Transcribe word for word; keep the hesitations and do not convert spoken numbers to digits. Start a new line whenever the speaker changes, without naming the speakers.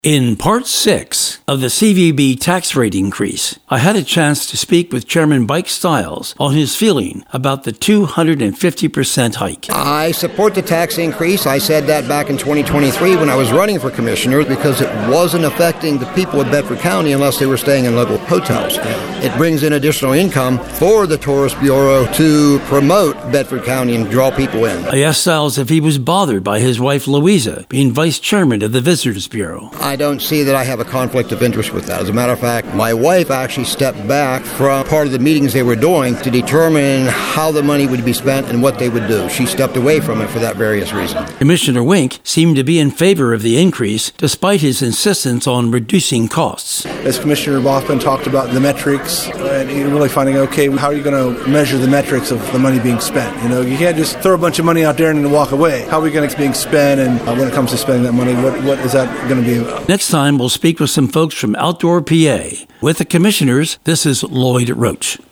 In part six of the C V B tax rate increase, I had a chance to speak with Chairman Mike Stiles on his feeling about the two hundred fifty percent hike.
I support the tax increase. I said that back in twenty twenty-three when I was running for commissioner because it wasn't affecting the people of Bedford County unless they were staying in local hotels. It brings in additional income for the Tourist Bureau to promote Bedford County and draw people in.
I asked Stiles if he was bothered by his wife Louisa being vice chairman of the Visitors Bureau.
I don't see that I have a conflict of interest with that. As a matter of fact, my wife actually stepped back from part of the meetings they were doing to determine how the money would be spent and what they would do. She stepped away from it for that various reason.
Commissioner Wink seemed to be in favor of the increase despite his insistence on reducing costs.
As Commissioner Bothman talked about the metrics and really finding, okay, how are you going to measure the metrics of the money being spent? You know, you can't just throw a bunch of money out there and then walk away. How are we going to being spent, and uh, when it comes to spending that money, what what is that going to be about?
Next time, we'll speak with some folks from Outdoor P A. With the commissioners, this is Lloyd Roach.